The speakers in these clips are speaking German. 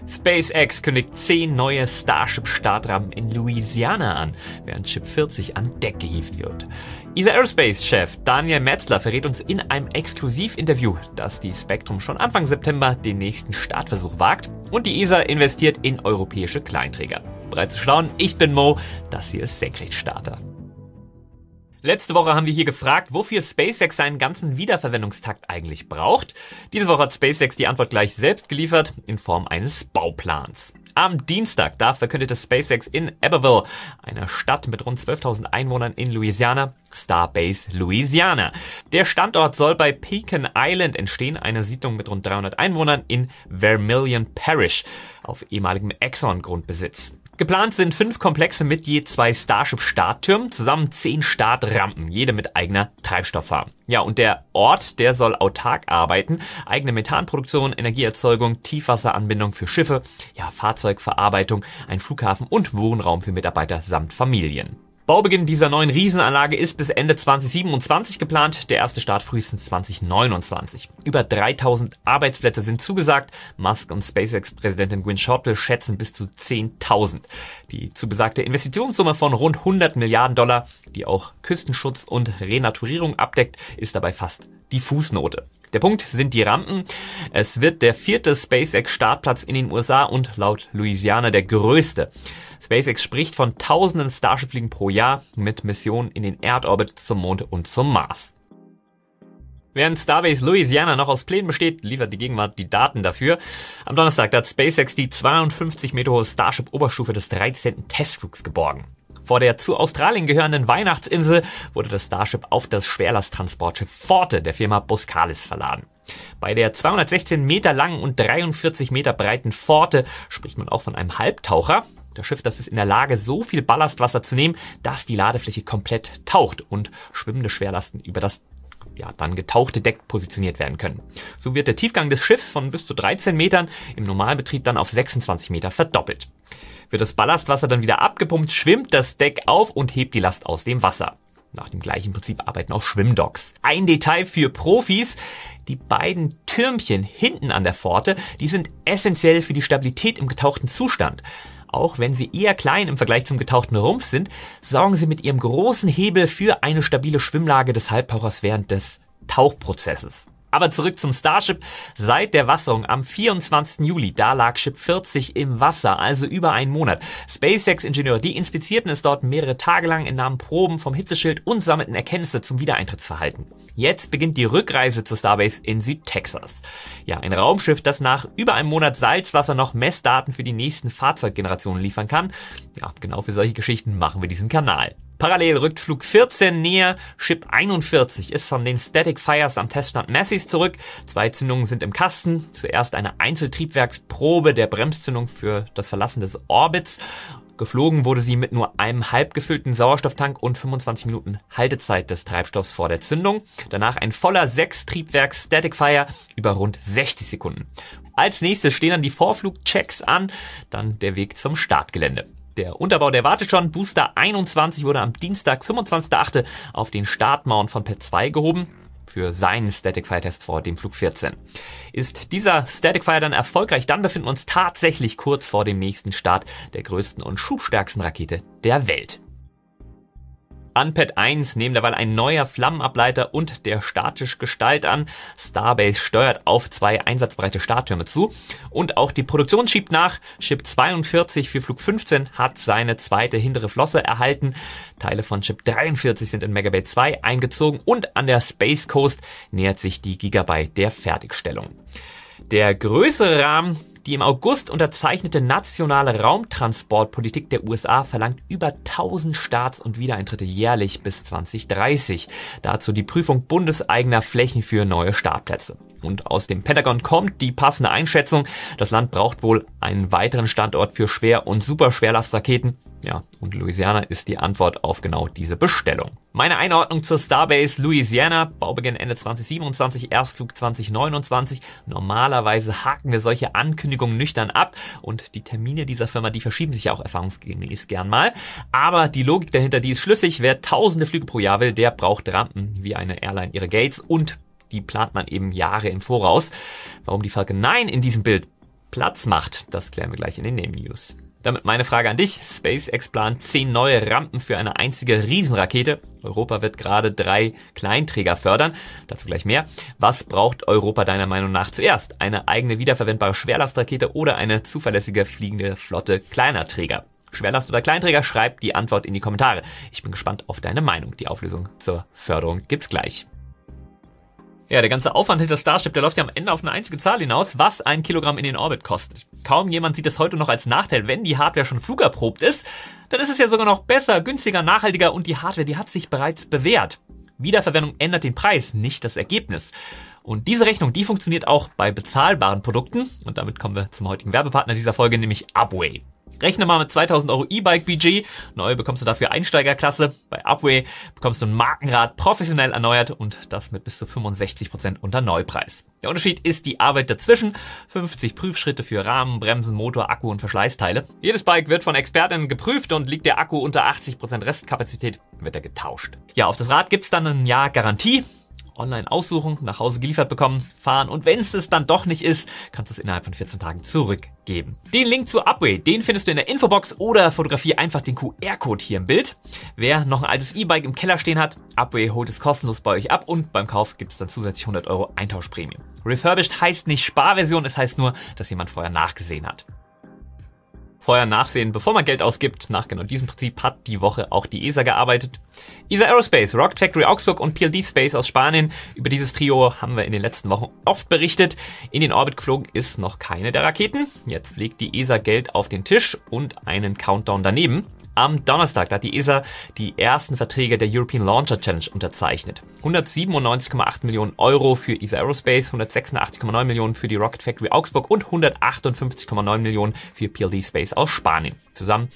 SpaceX kündigt 10 neue Starship-Startrampen in Louisiana an, während Ship 40 an Deck gehievt wird. ESA Aerospace-Chef Daniel Metzler verrät uns in einem Exklusivinterview, dass die Spektrum schon Anfang September den nächsten Startversuch wagt und die ESA investiert in europäische Kleinträger. Bereit zu schauen? Ich bin Mo, das hier ist Senkrechtstarter. Letzte Woche haben wir hier gefragt, wofür SpaceX seinen ganzen Wiederverwendungstakt eigentlich braucht. Diese Woche hat SpaceX die Antwort gleich selbst geliefert in Form eines Bauplans. Am Dienstag, da verkündete SpaceX in Abbeville, einer Stadt mit rund 12.000 Einwohnern in Louisiana, Starbase Louisiana. Der Standort soll bei Pecan Island entstehen, eine Siedlung mit rund 300 Einwohnern in Vermilion Parish auf ehemaligem Exxon-Grundbesitz. Geplant sind 5 Komplexe mit je 2 Starship-Starttürmen, zusammen 10 Startrampen, jede mit eigener Treibstofffarm. Ja, und der Ort, der soll autark arbeiten, eigene Methanproduktion, Energieerzeugung, Tiefwasseranbindung für Schiffe, ja, Fahrzeugverarbeitung, ein Flughafen und Wohnraum für Mitarbeiter samt Familien. Baubeginn dieser neuen Riesenanlage ist bis Ende 2027 geplant, der erste Start frühestens 2029. Über 3000 Arbeitsplätze sind zugesagt. Musk und SpaceX-Präsidentin Gwynne Shotwell schätzen bis zu 10.000. Die zugesagte Investitionssumme von rund 100 Milliarden Dollar, die auch Küstenschutz und Renaturierung abdeckt, ist dabei fast die Fußnote. Der Punkt sind die Rampen. Es wird der 4. SpaceX-Startplatz in den USA und laut Louisiana der größte. SpaceX spricht von tausenden Starship-Flügen pro Jahr mit Missionen in den Erdorbit, zum Mond und zum Mars. Während Starbase Louisiana noch aus Plänen besteht, liefert die Gegenwart die Daten dafür. Am Donnerstag hat SpaceX die 52 Meter hohe Starship-Oberstufe des 13. Testflugs geborgen. Vor der zu Australien gehörenden Weihnachtsinsel wurde das Starship auf das Schwerlasttransportschiff Forte der Firma Boskalis verladen. Bei der 216 Meter langen und 43 Meter breiten Forte spricht man auch von einem Halbtaucher. Das Schiff, das ist in der Lage, so viel Ballastwasser zu nehmen, dass die Ladefläche komplett taucht und schwimmende Schwerlasten über das dann getauchte Deck positioniert werden können. So wird der Tiefgang des Schiffs von bis zu 13 Metern im Normalbetrieb dann auf 26 Meter verdoppelt. Wird das Ballastwasser dann wieder abgepumpt, schwimmt das Deck auf und hebt die Last aus dem Wasser. Nach dem gleichen Prinzip arbeiten auch Schwimmdocks. Ein Detail für Profis: die beiden Türmchen hinten an der Pforte, die sind essentiell für die Stabilität im getauchten Zustand. Auch wenn sie eher klein im Vergleich zum getauchten Rumpf sind, sorgen sie mit ihrem großen Hebel für eine stabile Schwimmlage des Halbtauchers während des Tauchprozesses. Aber zurück zum Starship. Seit der Wasserung am 24. Juli, da lag Ship 40 im Wasser, also über einen Monat. SpaceX-Ingenieure, die inspizierten es dort mehrere Tage lang, entnahmen Proben vom Hitzeschild und sammelten Erkenntnisse zum Wiedereintrittsverhalten. Jetzt beginnt die Rückreise zur Starbase in Südtexas. Ja, ein Raumschiff, das nach über einem Monat Salzwasser noch Messdaten für die nächsten Fahrzeuggenerationen liefern kann. Ja, genau für solche Geschichten machen wir diesen Kanal. Parallel rückt Flug 14 näher. Ship 41 ist von den Static Fires am Teststand Massey's zurück. 2 Zündungen sind im Kasten. Zuerst eine Einzeltriebwerksprobe der Bremszündung für das Verlassen des Orbits. Geflogen wurde sie mit nur einem halb gefüllten Sauerstofftank und 25 Minuten Haltezeit des Treibstoffs vor der Zündung. Danach ein voller 6-Triebwerks Static Fire über rund 60 Sekunden. Als nächstes stehen dann die Vorflugchecks an, dann der Weg zum Startgelände. Der Unterbau, der wartet schon. Booster 21 wurde am Dienstag, 25.08. auf den Startmauern von Pad 2 gehoben für seinen Static Fire Test vor dem Flug 14. Ist dieser Static Fire dann erfolgreich, dann befinden wir uns tatsächlich kurz vor dem nächsten Start der größten und schubstärksten Rakete der Welt. An Pad 1 nehmen derweil ein neuer Flammenableiter und der statische Gestalt an. Starbase steuert auf 2 einsatzbereite Starttürme zu. Und auch die Produktion schiebt nach. Ship 42 für Flug 15 hat seine zweite hintere Flosse erhalten. Teile von Ship 43 sind in Mega Bay 2 eingezogen und an der Space Coast nähert sich die Gigabyte der Fertigstellung. Der größere Rahmen, die im August unterzeichnete nationale Raumtransportpolitik der USA, verlangt über 1000 Starts und Wiedereintritte jährlich bis 2030. Dazu die Prüfung bundeseigener Flächen für neue Startplätze. Und aus dem Pentagon kommt die passende Einschätzung: Das Land braucht wohl einen weiteren Standort für Schwer- und Superschwerlastraketen. Ja, und Louisiana ist die Antwort auf genau diese Bestellung. Meine Einordnung zur Starbase Louisiana: Baubeginn Ende 2027, Erstflug 2029. Normalerweise haken wir solche Ankündigungen nüchtern ab und die Termine dieser Firma, die verschieben sich ja auch erfahrungsgemäß gern mal. Aber die Logik dahinter, die ist schlüssig. Wer tausende Flüge pro Jahr will, der braucht Rampen wie eine Airline ihre Gates, und die plant man eben Jahre im Voraus. Warum die Falcon 9 in diesem Bild Platz macht. Das klären wir gleich in den Nebennews. Damit meine Frage an dich. SpaceX plant 10 neue Rampen für eine einzige Riesenrakete. Europa wird gerade 3 Kleinträger fördern. Dazu gleich mehr. Was braucht Europa deiner Meinung nach zuerst? Eine eigene wiederverwendbare Schwerlastrakete oder eine zuverlässige fliegende Flotte kleiner Träger? Schwerlast oder Kleinträger? Schreib die Antwort in die Kommentare. Ich bin gespannt auf deine Meinung. Die Auflösung zur Förderung gibt's gleich. Ja, der ganze Aufwand hinter Starship, der läuft ja am Ende auf eine einzige Zahl hinaus, was 1 Kilogramm in den Orbit kostet. Kaum jemand sieht es heute noch als Nachteil, wenn die Hardware schon flugerprobt ist. Dann ist es ja sogar noch besser, günstiger, nachhaltiger und die Hardware, die hat sich bereits bewährt. Wiederverwendung ändert den Preis, nicht das Ergebnis. Und diese Rechnung, die funktioniert auch bei bezahlbaren Produkten. Und damit kommen wir zum heutigen Werbepartner dieser Folge, nämlich Upway. Rechne mal mit 2000 € E-Bike-Budget. Neu bekommst du dafür Einsteigerklasse. Bei Upway bekommst du ein Markenrad professionell erneuert und das mit bis zu 65% unter Neupreis. Der Unterschied ist die Arbeit dazwischen. 50 Prüfschritte für Rahmen, Bremsen, Motor, Akku und Verschleißteile. Jedes Bike wird von Expertinnen geprüft und liegt der Akku unter 80% Restkapazität, wird er getauscht. Ja, auf das Rad gibt's dann ein Jahr Garantie. Online aussuchen, nach Hause geliefert bekommen, fahren und wenn es dann doch nicht ist, kannst du es innerhalb von 14 Tagen zurückgeben. Den Link zu Upway, den findest du in der Infobox oder fotografiere einfach den QR-Code hier im Bild. Wer noch ein altes E-Bike im Keller stehen hat, Upway holt es kostenlos bei euch ab und beim Kauf gibt es dann zusätzlich 100 € Eintauschprämie. Refurbished heißt nicht Sparversion, es heißt nur, dass jemand vorher nachgesehen hat. Vorher nachsehen, bevor man Geld ausgibt. Nach genau diesem Prinzip hat die Woche auch die ESA gearbeitet. ESA Aerospace, Rocket Factory Augsburg und PLD Space aus Spanien. Über dieses Trio haben wir in den letzten Wochen oft berichtet. In den Orbit geflogen ist noch keine der Raketen. Jetzt legt die ESA Geld auf den Tisch und einen Countdown daneben. Am Donnerstag hat die ESA die ersten Verträge der European Launcher Challenge unterzeichnet. 197,8 Millionen € für ESA Aerospace, 186,9 Millionen für die Rocket Factory Augsburg und 158,9 Millionen für PLD Space aus Spanien. Zusammen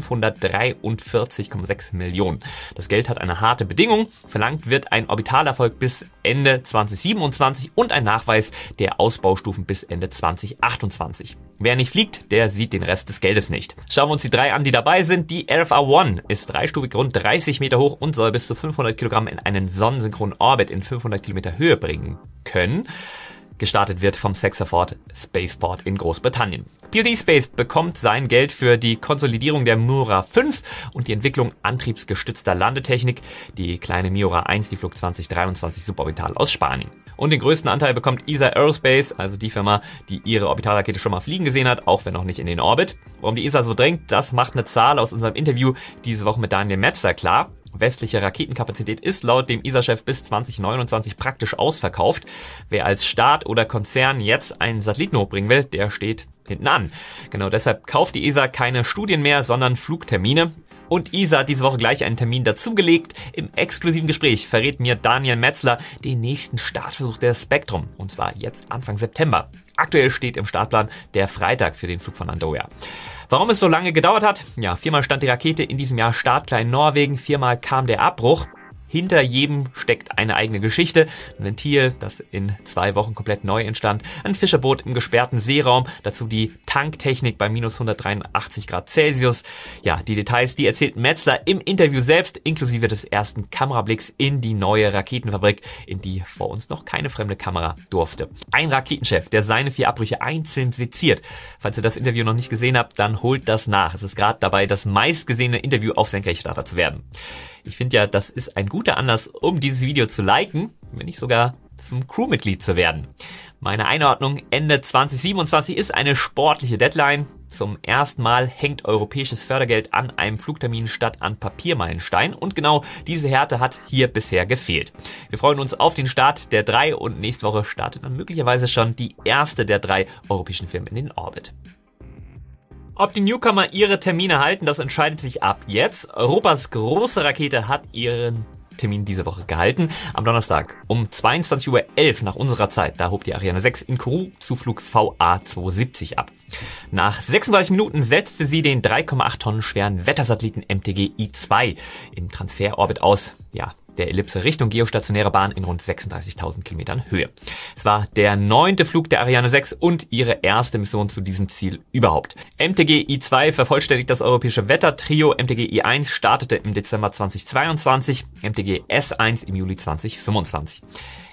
543,6 Millionen. Das Geld hat eine harte Bedingung. Verlangt wird ein Orbitalerfolg bis Ende 2027 und ein Nachweis der Ausbaustufen bis Ende 2028. Wer nicht fliegt, der sieht den Rest des Geldes nicht. Schauen wir uns die 3 an, die dabei sind. Die RFA-1 ist dreistufig rund 30 Meter hoch und soll bis zu 500 Kilogramm in einen sonnensynchronen Orbit in 500 Kilometer Höhe bringen können. Gestartet wird vom Sexaford Spaceport in Großbritannien. PLD Space bekommt sein Geld für die Konsolidierung der Miura 5 und die Entwicklung antriebsgestützter Landetechnik. Die kleine Miura 1, die flog 2023 suborbital aus Spanien. Und den größten Anteil bekommt ESA Aerospace, also die Firma, die ihre Orbitalrakete schon mal fliegen gesehen hat, auch wenn noch nicht in den Orbit. Warum die ESA so drängt, das macht eine Zahl aus unserem Interview diese Woche mit Daniel Metzler klar. Westliche Raketenkapazität ist laut dem ESA-Chef bis 2029 praktisch ausverkauft. Wer als Staat oder Konzern jetzt einen Satelliten hochbringen will, der steht hinten an. Genau deshalb kauft die ESA keine Studien mehr, sondern Flugtermine. Und ESA hat diese Woche gleich einen Termin dazugelegt. Im exklusiven Gespräch verrät mir Daniel Metzler den nächsten Startversuch der Spectrum. Und zwar jetzt Anfang September. Aktuell steht im Startplan der Freitag für den Flug von Andøya. Warum es so lange gedauert hat? Ja, 4-mal stand die Rakete in diesem Jahr startklar in Norwegen, 4-mal kam der Abbruch. Hinter jedem steckt eine eigene Geschichte. Ein Ventil, das in 2 Wochen komplett neu entstand. Ein Fischerboot im gesperrten Seeraum. Dazu die Tanktechnik bei minus 183 Grad Celsius. Ja, die Details, die erzählt Metzler im Interview selbst, inklusive des ersten Kamerablicks in die neue Raketenfabrik, in die vor uns noch keine fremde Kamera durfte. Ein Raketenchef, der seine 4 Abbrüche einzeln seziert. Falls ihr das Interview noch nicht gesehen habt, dann holt das nach. Es ist gerade dabei, das meistgesehene Interview auf Senkrechtstarter zu werden. Ich finde ja, das ist ein guter Anlass, um dieses Video zu liken, wenn nicht sogar zum Crewmitglied zu werden. Meine Einordnung, Ende 2027 ist eine sportliche Deadline. Zum ersten Mal hängt europäisches Fördergeld an einem Flugtermin statt an Papiermeilenstein und genau diese Härte hat hier bisher gefehlt. Wir freuen uns auf den Start der 3 und nächste Woche startet dann möglicherweise schon die erste der 3 europäischen Firmen in den Orbit. Ob die Newcomer ihre Termine halten, das entscheidet sich ab jetzt. Europas große Rakete hat ihren Termin diese Woche gehalten. Am Donnerstag um 22:11 Uhr nach unserer Zeit, da hob die Ariane 6 in Kourou zu Flug VA270 ab. Nach 36 Minuten setzte sie den 3,8 Tonnen schweren Wettersatelliten MTG-I2 im Transferorbit aus. Ja, der Ellipse Richtung geostationäre Bahn in rund 36.000 Kilometern Höhe. Es war der 9. Flug der Ariane 6 und ihre erste Mission zu diesem Ziel überhaupt. MTG-I2 vervollständigt das europäische Wettertrio. MTG-I1 startete im Dezember 2022, MTG-S1 im Juli 2025.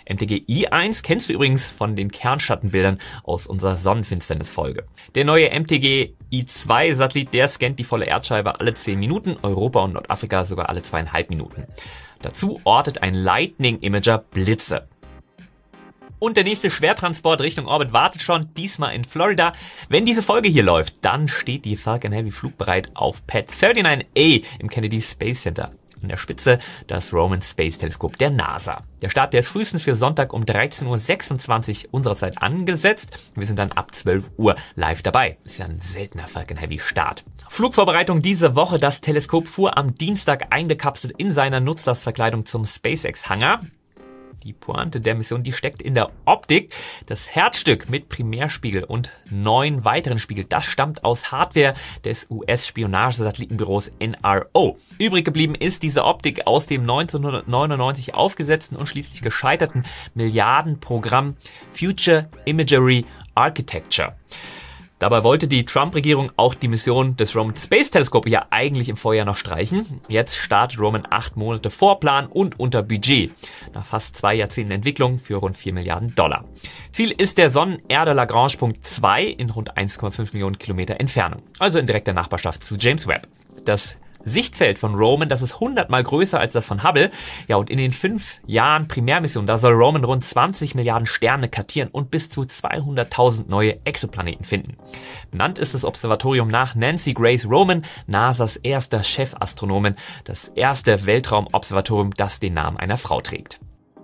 MTG I1 kennst du übrigens von den Kernschattenbildern aus unserer Sonnenfinsternis-Folge. Der neue MTG I2-Satellit, der scannt die volle Erdscheibe alle 10 Minuten, Europa und Nordafrika sogar alle 2,5 Minuten. Dazu ortet ein Lightning-Imager Blitze. Und der nächste Schwertransport Richtung Orbit wartet schon, diesmal in Florida. Wenn diese Folge hier läuft, dann steht die Falcon Heavy flugbereit auf Pad 39A im Kennedy Space Center. An der Spitze das Roman Space Teleskop der NASA. Der Start, der ist frühestens für Sonntag um 13.26 Uhr unserer Zeit angesetzt. Wir sind dann ab 12 Uhr live dabei. Ist ja ein seltener Falcon Heavy Start. Flugvorbereitung diese Woche. Das Teleskop fuhr am Dienstag eingekapselt in seiner Nutzlastverkleidung zum SpaceX-Hangar. Die Pointe der Mission, die steckt in der Optik. Das Herzstück mit Primärspiegel und 9 weiteren Spiegeln, das stammt aus Hardware des US-Spionagesatellitenbüros NRO. Übrig geblieben ist diese Optik aus dem 1999 aufgesetzten und schließlich gescheiterten Milliardenprogramm Future Imagery Architecture. Dabei wollte die Trump-Regierung auch die Mission des Roman Space Telescope ja eigentlich im Vorjahr noch streichen. Jetzt startet Roman 8 Monate vor Plan und unter Budget. Nach fast 2 Jahrzehnten Entwicklung für rund $4 Milliarden. Ziel ist der Sonnen-Erde-Lagrange-Punkt 2 in rund 1,5 Millionen Kilometer Entfernung. Also in direkter Nachbarschaft zu James Webb. Das Sichtfeld von Roman, das ist 100-mal größer als das von Hubble. Ja, und in den 5 Jahren Primärmission, da soll Roman rund 20 Milliarden Sterne kartieren und bis zu 200.000 neue Exoplaneten finden. Benannt ist das Observatorium nach Nancy Grace Roman, NASAs erster Chefastronomin, das erste Weltraumobservatorium, das den Namen einer Frau trägt.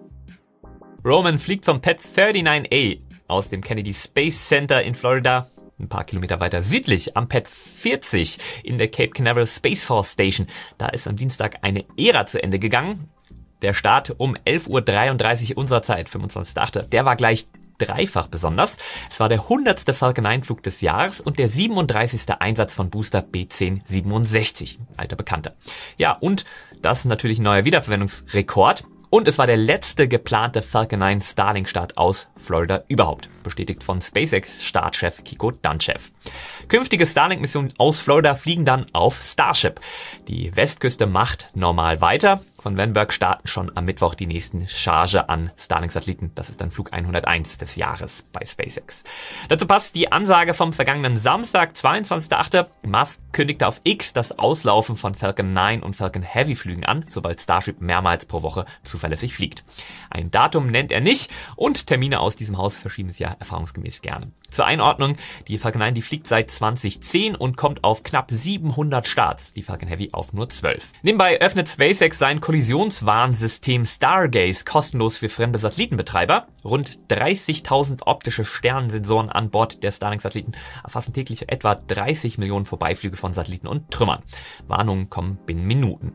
Roman fliegt vom Pad 39A aus dem Kennedy Space Center in Florida, ein paar Kilometer weiter südlich am Pad 40 in der Cape Canaveral Space Force Station. Da ist am Dienstag eine Ära zu Ende gegangen. Der Start um 11.33 Uhr unserer Zeit, 25.8. Der war gleich dreifach besonders. Es war der 100. Falcon 9 Flug des Jahres und der 37. Einsatz von Booster B1067, alter Bekannter. Ja, und das ist natürlich ein neuer Wiederverwendungsrekord. Und es war der letzte geplante Falcon 9 Starlink-Start aus Florida überhaupt, bestätigt von SpaceX-Startchef Kiko Danchev. Künftige Starlink-Missionen aus Florida fliegen dann auf Starship. Die Westküste macht normal weiter. Von Vandenberg starten schon am Mittwoch die nächsten Charge an Starlink-Satelliten. Das ist dann Flug 101 des Jahres bei SpaceX. Dazu passt die Ansage vom vergangenen Samstag, 22.8. Musk kündigte auf X das Auslaufen von Falcon 9 und Falcon Heavy Flügen an, sobald Starship mehrmals pro Woche zuverlässig fliegt. Ein Datum nennt er nicht und Termine aus diesem Haus verschieben es ja erfahrungsgemäß gerne. Zur Einordnung, die Falcon 9, die fliegt seit 2010 und kommt auf knapp 700 Starts, die Falcon Heavy auf nur 12. Nebenbei öffnet SpaceX sein Kollisionswarnsystem Stargaze kostenlos für fremde Satellitenbetreiber. Rund 30.000 optische Sternsensoren an Bord der Starlink-Satelliten erfassen täglich etwa 30 Millionen Vorbeiflüge von Satelliten und Trümmern. Warnungen kommen binnen Minuten.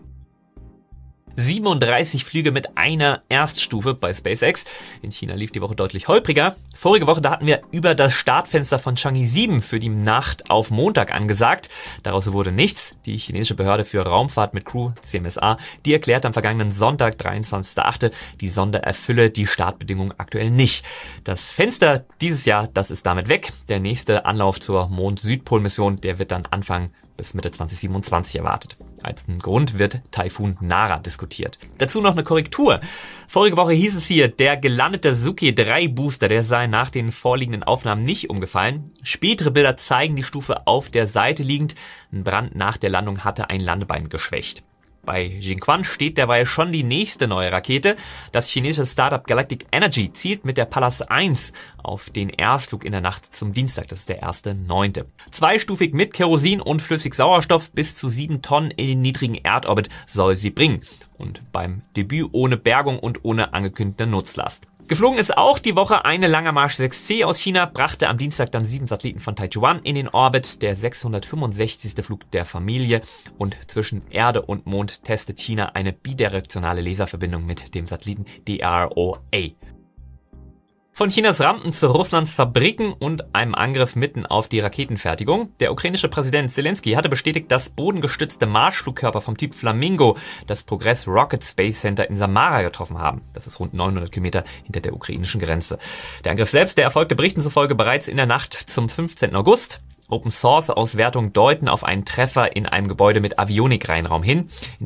37 Flüge mit einer Erststufe bei SpaceX. In China lief die Woche deutlich holpriger. Vorige Woche, da hatten wir über das Startfenster von Chang'e 7 für die Nacht auf Montag angesagt. Daraus wurde nichts. Die chinesische Behörde für Raumfahrt mit Crew, CMSA, die erklärt am vergangenen Sonntag, 23.8., die Sonde erfülle die Startbedingungen aktuell nicht. Das Fenster dieses Jahr, das ist damit weg. Der nächste Anlauf zur Mond-Südpol-Mission, der wird dann Anfang bis Mitte 2027 erwartet. Als ein Grund wird Taifun Nara diskutiert. Dazu noch eine Korrektur. Vorige Woche hieß es hier, der gelandete Suki 3 Booster, der sei nach den vorliegenden Aufnahmen nicht umgefallen. Spätere Bilder zeigen die Stufe auf der Seite liegend. Ein Brand nach der Landung hatte ein Landebein geschwächt. Bei Jinquan steht derweil schon die nächste neue Rakete. Das chinesische Startup Galactic Energy zielt mit der Pallas 1 auf den Erstflug in der Nacht zum Dienstag. Das ist der 1.9. Zweistufig mit Kerosin und Flüssigsauerstoff bis zu 7 Tonnen in den niedrigen Erdorbit soll sie bringen. Und beim Debüt ohne Bergung und ohne angekündigte Nutzlast. Geflogen ist auch die Woche eine Langer Marsch 6C aus China, brachte am Dienstag dann 7 Satelliten von Taichuan in den Orbit, der 665. Flug der Familie, und zwischen Erde und Mond testet China eine bidirektionale Laserverbindung mit dem Satelliten DROA. Von Chinas Rampen zu Russlands Fabriken und einem Angriff mitten auf die Raketenfertigung. Der ukrainische Präsident Zelensky hatte bestätigt, dass bodengestützte Marschflugkörper vom Typ Flamingo das Progress Rocket Space Center in Samara getroffen haben. Das ist rund 900 Kilometer hinter der ukrainischen Grenze. Der Angriff selbst, der erfolgte Berichten zufolge bereits in der Nacht zum 15. August. Open-Source-Auswertungen deuten auf einen Treffer in einem Gebäude mit Avionik-Reinraum hin, in dem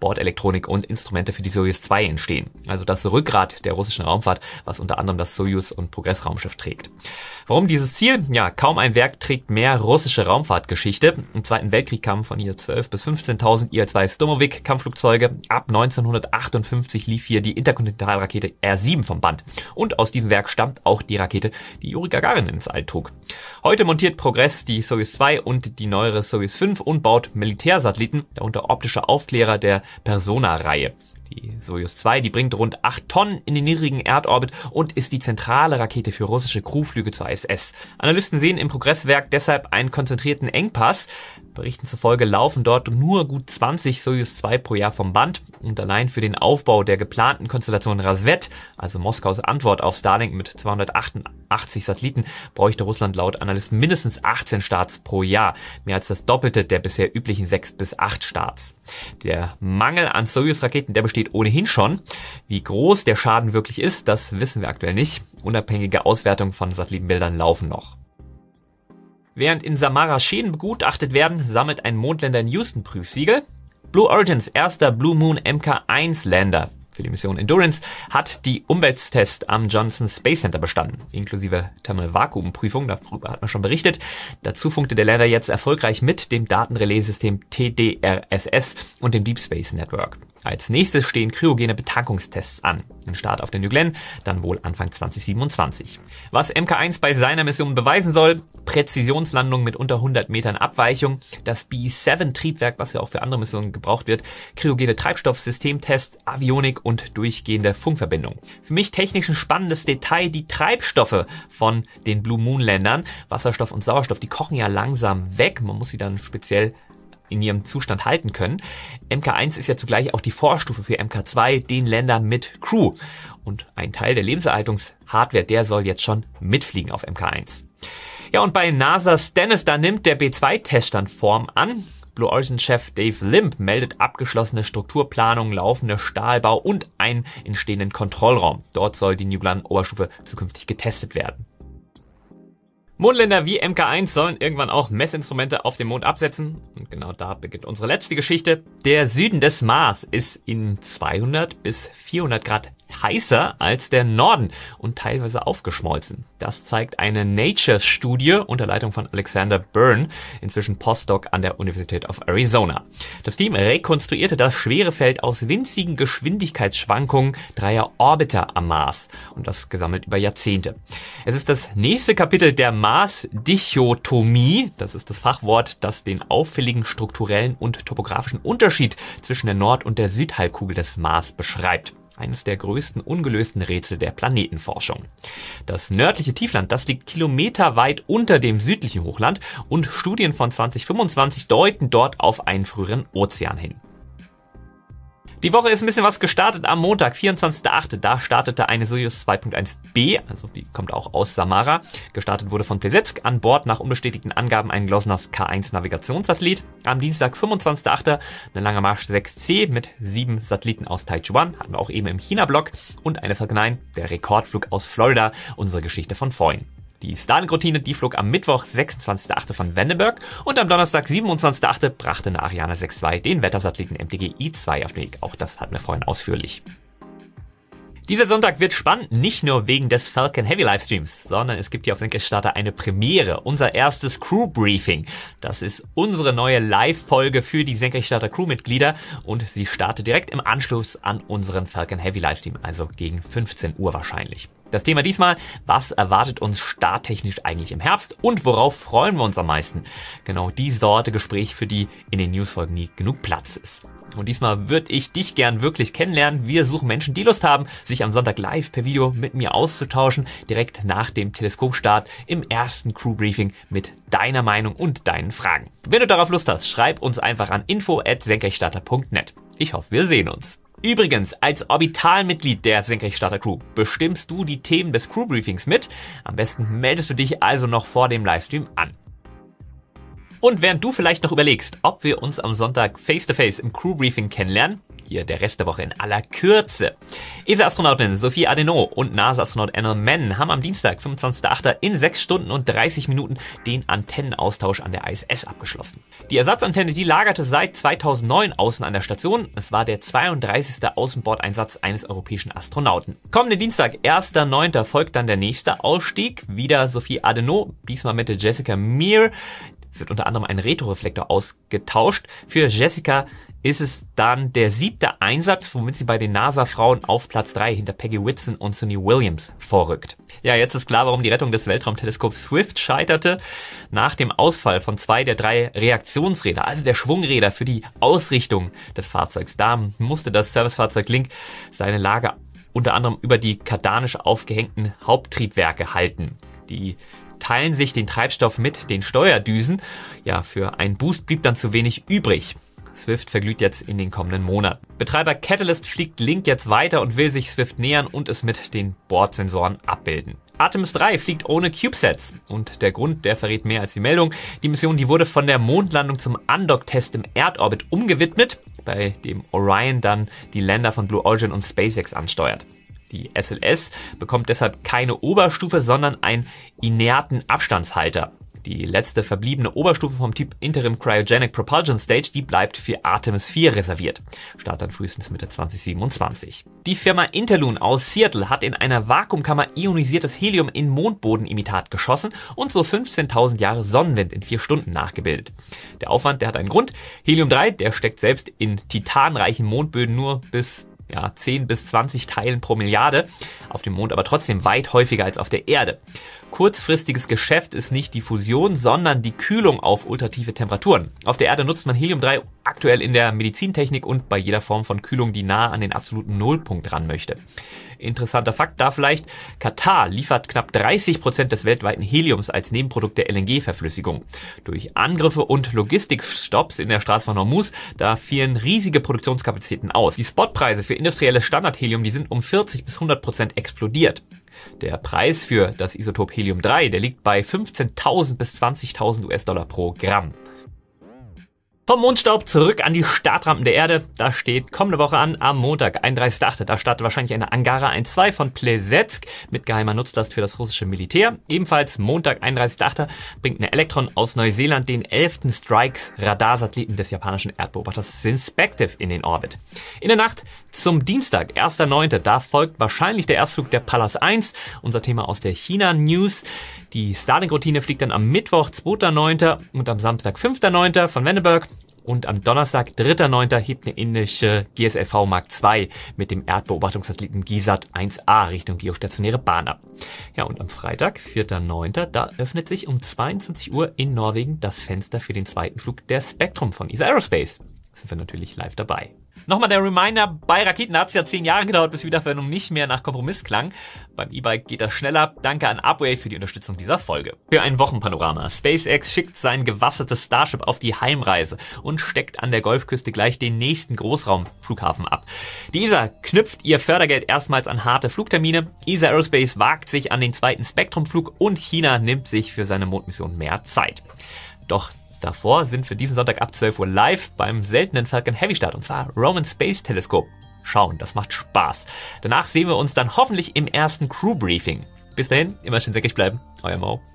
Bordelektronik und Instrumente für die Soyuz 2 entstehen. Also das Rückgrat der russischen Raumfahrt, was unter anderem das Soyuz- und Progress-Raumschiff trägt. Warum dieses Ziel? Ja, kaum ein Werk trägt mehr russische Raumfahrtgeschichte. Im Zweiten Weltkrieg kamen von hier 12.000 bis 15.000 Il-2 Stomowik-Kampfflugzeuge. Ab 1958 lief hier die Interkontinentalrakete R-7 vom Band. Und aus diesem Werk stammt auch die Rakete, die Juri Gagarin ins All trug. Heute montiert Progress die Soyuz 2 und die neuere Soyuz 5 und baut Militärsatelliten, darunter optische Aufklärer der Persona-Reihe. Die Soyuz 2, die bringt rund 8 Tonnen in den niedrigen Erdorbit und ist die zentrale Rakete für russische Crewflüge zur ISS. Analysten sehen im Progresswerk deshalb einen konzentrierten Engpass. Berichten zufolge laufen dort nur gut 20 Soyuz 2 pro Jahr vom Band und allein für den Aufbau der geplanten Konstellation Rasvet, also Moskaus Antwort auf Starlink mit 288 Satelliten, bräuchte Russland laut Analysten mindestens 18 Starts pro Jahr, mehr als das Doppelte der bisher üblichen 6 bis 8 Starts. Der Mangel an Soyuz-Raketen, der besteht ohnehin schon. Wie groß der Schaden wirklich ist, das wissen wir aktuell nicht. Unabhängige Auswertungen von Satellitenbildern laufen noch. Während in Samara Schäden begutachtet werden, sammelt ein Mondländer in Houston Prüfsiegel. Blue Origins erster Blue Moon MK1 Lander für die Mission Endurance hat die Umwelttest am Johnson Space Center bestanden, inklusive Thermal-Vakuum-Prüfung, darüber hat man schon berichtet. Dazu funkte der Lander jetzt erfolgreich mit dem Datenrelaissystem TDRSS und dem Deep Space Network. Als nächstes stehen kryogene Betankungstests an. Ein Start auf der New Glenn, dann wohl Anfang 2027. Was MK1 bei seiner Mission beweisen soll: Präzisionslandung mit unter 100 Metern Abweichung, das B7-Triebwerk, was ja auch für andere Missionen gebraucht wird, kryogene Treibstoffsystemtests, Avionik und durchgehende Funkverbindung. Für mich technisch ein spannendes Detail: die Treibstoffe von den Blue Moon Ländern, Wasserstoff und Sauerstoff, die kochen ja langsam weg. Man muss sie dann speziell in ihrem Zustand halten können. MK1 ist ja zugleich auch die Vorstufe für MK2, den Länder mit Crew. Und ein Teil der Lebenserhaltungshardware, der soll jetzt schon mitfliegen auf MK1. Ja, und bei NASA Stennis, da nimmt der B2-Teststand Form an. Blue Origin-Chef Dave Limb meldet abgeschlossene Strukturplanung, laufende Stahlbau und einen entstehenden Kontrollraum. Dort soll die New Glenn Oberstufe zukünftig getestet werden. Mondländer wie MK1 sollen irgendwann auch Messinstrumente auf dem Mond absetzen. Und genau da beginnt unsere letzte Geschichte. Der Süden des Mars ist in 200 bis 400 Grad heißer als der Norden und teilweise aufgeschmolzen. Das zeigt eine Nature-Studie unter Leitung von Alexander Byrne, inzwischen Postdoc an der Universität of Arizona. Das Team rekonstruierte das Schwerefeld aus winzigen Geschwindigkeitsschwankungen dreier Orbiter am Mars und das gesammelt über Jahrzehnte. Es ist das nächste Kapitel der Mars-Dichotomie, das ist das Fachwort, das den auffälligen strukturellen und topografischen Unterschied zwischen der Nord- und der Südhalbkugel des Mars beschreibt. Eines der größten ungelösten Rätsel der Planetenforschung. Das nördliche Tiefland, das liegt kilometerweit unter dem südlichen Hochland und Studien von 2025 deuten dort auf einen früheren Ozean hin. Die Woche ist ein bisschen was gestartet. Am Montag, 24.08. Da startete eine Soyuz 2.1b, also die kommt auch aus Samara. Gestartet wurde von Plesetsk, an Bord nach unbestätigten Angaben ein Glosnas K1 Navigationssatellit. Am Dienstag, 25.08. eine Lange Marsch 6C mit 7 Satelliten aus Taichuan, hatten wir auch eben im China-Block, und eine Falcon 9, der Rekordflug aus Florida, unsere Geschichte von vorhin. Die Starlink-Routine, die flog am Mittwoch, 26.08. von Vandenberg und am Donnerstag, 27.08. brachte eine Ariane 6.2 den Wettersatelliten MTG I2 auf den Weg. Auch das hatten wir vorhin ausführlich. Dieser Sonntag wird spannend, nicht nur wegen des Falcon Heavy Livestreams, sondern es gibt hier auf Senkrechtstarter eine Premiere, unser erstes Crew Briefing. Das ist unsere neue Live-Folge für die Senkrechtstarter Crewmitglieder und sie startet direkt im Anschluss an unseren Falcon Heavy Livestream, also gegen 15 Uhr wahrscheinlich. Das Thema diesmal: Was erwartet uns starttechnisch eigentlich im Herbst und worauf freuen wir uns am meisten? Genau die Sorte Gespräch, für die in den Newsfolgen nie genug Platz ist. Und diesmal würde ich dich gern wirklich kennenlernen. Wir suchen Menschen, die Lust haben, sich am Sonntag live per Video mit mir auszutauschen, direkt nach dem Teleskopstart im ersten Crew-Briefing mit deiner Meinung und deinen Fragen. Wenn du darauf Lust hast, schreib uns einfach an info@senkrechtstarter.net. Ich hoffe, wir sehen uns. Übrigens, als Orbitalmitglied der Senkrechtstarter Crew bestimmst du die Themen des Crew-Briefings mit. Am besten meldest du dich also noch vor dem Livestream an. Und während du vielleicht noch überlegst, ob wir uns am Sonntag face-to-face im Crew-Briefing kennenlernen, Hier der Rest der Woche in aller Kürze. ESA-Astronautin Sophie Adenau und NASA-Astronaut Enel Menn haben am Dienstag, 25.08. in 6 Stunden und 30 Minuten den Antennenaustausch an der ISS abgeschlossen. Die Ersatzantenne, die lagerte seit 2009 außen an der Station. Es war der 32. Außenbordeinsatz eines europäischen Astronauten. Kommenden Dienstag, 1.09. folgt dann der nächste Ausstieg. Wieder Sophie Adenau, diesmal mit Jessica Meir. Es wird unter anderem ein Retroreflektor ausgetauscht. Für Jessica ist es dann der 7. Einsatz, womit sie bei den NASA-Frauen auf Platz 3 hinter Peggy Whitson und Suni Williams vorrückt. Ja, jetzt ist klar, warum die Rettung des Weltraumteleskops Swift scheiterte. Nach dem Ausfall von 2 der 3 Reaktionsräder, also der Schwungräder für die Ausrichtung des Fahrzeugs, da musste das Servicefahrzeug Link seine Lage unter anderem über die kardanisch aufgehängten Haupttriebwerke halten. Die teilen sich den Treibstoff mit den Steuerdüsen. Ja, für einen Boost blieb dann zu wenig übrig. Swift verglüht jetzt in den kommenden Monaten. Betreiber Catalyst fliegt Link jetzt weiter und will sich Swift nähern und es mit den Bordsensoren abbilden. Artemis 3 fliegt ohne CubeSats und der Grund, der verrät mehr als die Meldung. Die Mission, die wurde von der Mondlandung zum Undock-Test im Erdorbit umgewidmet, bei dem Orion dann die Länder von Blue Origin und SpaceX ansteuert. Die SLS bekommt deshalb keine Oberstufe, sondern einen inerten Abstandshalter. Die letzte verbliebene Oberstufe vom Typ Interim Cryogenic Propulsion Stage, die bleibt für Artemis 4 reserviert. Start dann frühestens Mitte 2027. Die Firma Interloon aus Seattle hat in einer Vakuumkammer ionisiertes Helium in Mondbodenimitat geschossen und so 15.000 Jahre Sonnenwind in 4 Stunden nachgebildet. Der Aufwand, der hat einen Grund. Helium-3, der steckt selbst in titanreichen Mondböden nur bis 10 bis 20 Teilen pro Milliarde, auf dem Mond aber trotzdem weit häufiger als auf der Erde. Kurzfristiges Geschäft ist nicht die Fusion, sondern die Kühlung auf ultratiefe Temperaturen. Auf der Erde nutzt man Helium-3 aktuell in der Medizintechnik und bei jeder Form von Kühlung, die nahe an den absoluten Nullpunkt ran möchte. Interessanter Fakt da vielleicht, Katar liefert knapp 30% des weltweiten Heliums als Nebenprodukt der LNG-Verflüssigung. Durch Angriffe und Logistikstopps in der Straße von Hormuz, da fielen riesige Produktionskapazitäten aus. Die Spotpreise für industrielles Standardhelium, die sind um 40 bis 100% explodiert. Der Preis für das Isotop Helium-3, der liegt bei 15.000 bis 20.000 US-Dollar pro Gramm. Vom Mondstaub zurück an die Startrampen der Erde. Da steht kommende Woche an, am Montag, 31.8. Da startet wahrscheinlich eine Angara 1-2 von Plesetsk mit geheimer Nutzlast für das russische Militär. Ebenfalls Montag, 31.8. bringt eine Elektron aus Neuseeland den 11. Strikes-Radarsatelliten des japanischen Erdbeobachters Synspective in den Orbit. In der Nacht zum Dienstag, 1.9. Da folgt wahrscheinlich der Erstflug der Pallas 1, unser Thema aus der China-News. Die Starlink-Routine fliegt dann am Mittwoch, 2.9. und am Samstag, 5.9. von Vandenberg. Und am Donnerstag, 3.9. hebt eine indische GSLV Mark II mit dem Erdbeobachtungssatelliten GISAT 1A Richtung geostationäre Bahn ab. Ja, und am Freitag, 4.9., da öffnet sich um 22 Uhr in Norwegen das Fenster für den zweiten Flug der Spectrum von ESA Aerospace. Da sind wir natürlich live dabei. Nochmal der Reminder, bei Raketen hat es ja 10 Jahre gedauert, bis Wiederverwendung nicht mehr nach Kompromiss klang. Beim E-Bike geht das schneller. Danke an Upwave für die Unterstützung dieser Folge. Für ein Wochenpanorama. SpaceX schickt sein gewaffnetes Starship auf die Heimreise und steckt an der Golfküste gleich den nächsten Großraumflughafen ab. Die ESA knüpft ihr Fördergeld erstmals an harte Flugtermine. ESA Aerospace wagt sich an den zweiten Spektrumflug und China nimmt sich für seine Mondmission mehr Zeit. Doch davor sind wir diesen Sonntag ab 12 Uhr live beim seltenen Falcon Heavy Start, und zwar Roman Space Telescope. Schauen, das macht Spaß. Danach sehen wir uns dann hoffentlich im ersten Crew Briefing. Bis dahin, immer schön säckig bleiben. Euer Mo.